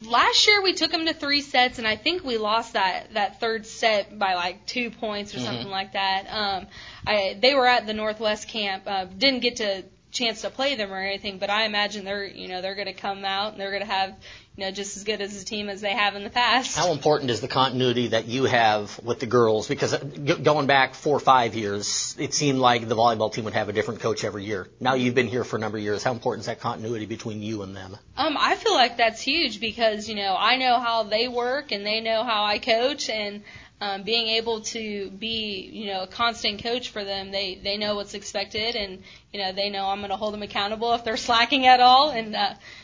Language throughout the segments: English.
Last year we took them to 3 sets, and I think we lost that third set by like 2 points or something like that. They were at the Northwest camp. Didn't get to chance to play them or anything, but I imagine they're going to come out and they're going to have just as good as a team as they have in the past. How important is the continuity that you have with the girls? Because going back 4 or 5 years, it seemed like the volleyball team would have a different coach every year. Now you've been here for a number of years. How important is that continuity between you and them? I feel like that's huge because I know how they work and they know how I coach, and being able to be, a constant coach for them, they know what's expected, and, they know I'm going to hold them accountable if they're slacking at all, and,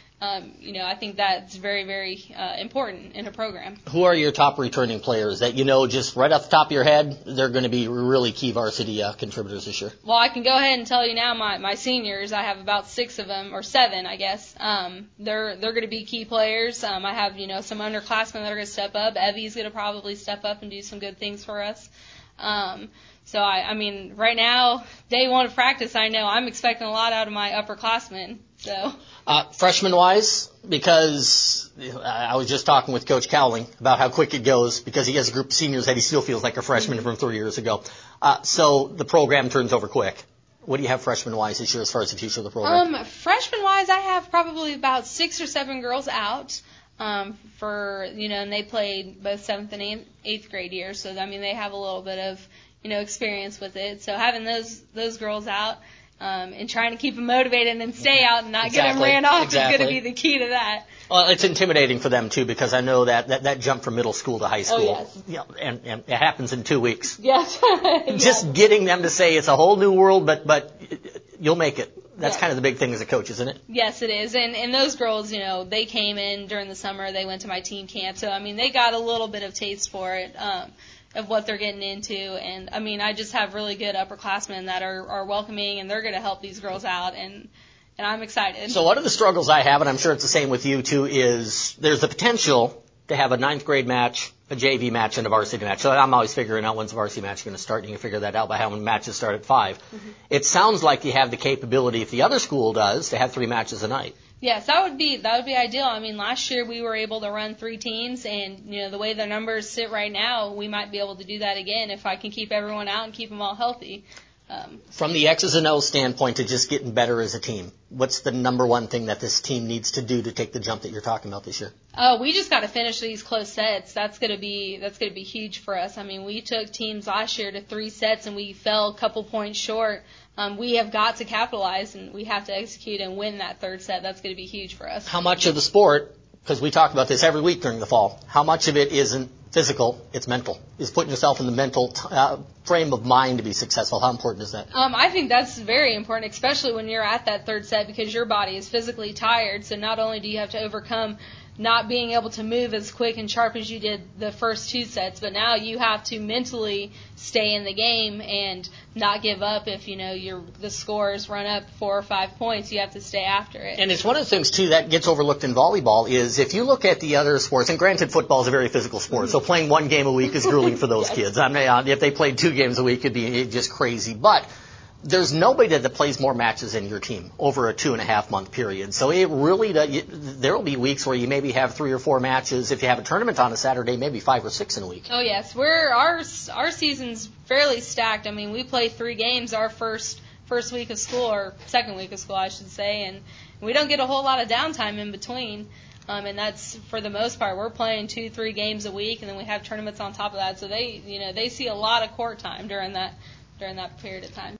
I think that's very, very important in a program. Who are your top returning players that just right off the top of your head, they're going to be really key varsity contributors this year? Well, I can go ahead and tell you now my seniors, I have about 6 of them, or 7, I guess. They're going to be key players. I have, some underclassmen that are going to step up. Evie's going to probably step up and do some good things for us. So, right now, day 1 of practice, I know I'm expecting a lot out of my upperclassmen. So. Freshman-wise, because I was just talking with Coach Cowling about how quick it goes, because he has a group of seniors that he still feels like a freshman from 3 years ago. So the program turns over quick. What do you have freshman-wise this year as far as the future of the program? Freshman-wise, I have probably about 6 or 7 girls out. And they played both 7th and 8th grade years, so they have a little bit of experience with it. So having those girls out and trying to keep them motivated and stay out and not get them ran off is going to be the key to that. Well, it's intimidating for them too, because I know that jump from middle school to high school, and it happens in 2 weeks. Yes. Just getting them to say it's a whole new world, but you'll make it. That's kind of the big thing as a coach, isn't it? Yes, it is. And those girls, they came in during the summer. They went to my team camp. So, they got a little bit of taste for it, of what they're getting into. And, I just have really good upperclassmen that are welcoming, and they're going to help these girls out. And I'm excited. So one of the struggles I have, and I'm sure it's the same with you too, is there's the potential to have a 9th grade match, a JV match, and a varsity match. So I'm always figuring out when's the varsity match going to start, and you can figure that out by how many matches start at 5. It sounds like you have the capability, if the other school does, to have 3 matches a night. Yes, that would be ideal. Last year we were able to run 3 teams, and the way the numbers sit right now, we might be able to do that again if I can keep everyone out and keep them all healthy. From the X's and O's standpoint to just getting better as a team, what's the number one thing that this team needs to do to take the jump that you're talking about this year? We just got to finish these close sets. That's gonna be huge for us. We took teams last year to 3 sets and we fell a couple points short. We have got to capitalize, and we have to execute and win that 3rd set. That's going to be huge for us. How much of the sport, because we talk about this every week during the fall, how much of it isn't physical, it's mental? Is putting yourself in the mental frame of mind to be successful. How important is that? I think that's very important, especially when you're at that 3rd set, because your body is physically tired. So not only do you have to overcome not being able to move as quick and sharp as you did the first 2 sets, but now you have to mentally stay in the game and not give up. If the scores run up 4 or 5 points, you have to stay after it. And it's one of the things too that gets overlooked in volleyball is if you look at the other sports, and granted football is a very physical sport, so playing 1 game a week is grueling for those kids. If they played 2 games a week, it'd be just crazy. But there's nobody that plays more matches in your team over a 2.5-month period. So it really there will be weeks where you maybe have 3 or 4 matches. If you have a tournament on a Saturday, maybe 5 or 6 in a week. Oh yes, our season's fairly stacked. We play 3 games our first week of school, or second week of school, I should say, and we don't get a whole lot of downtime in between. And that's for the most part. We're playing 2-3 games a week, and then we have tournaments on top of that. So they see a lot of court time during that period of time.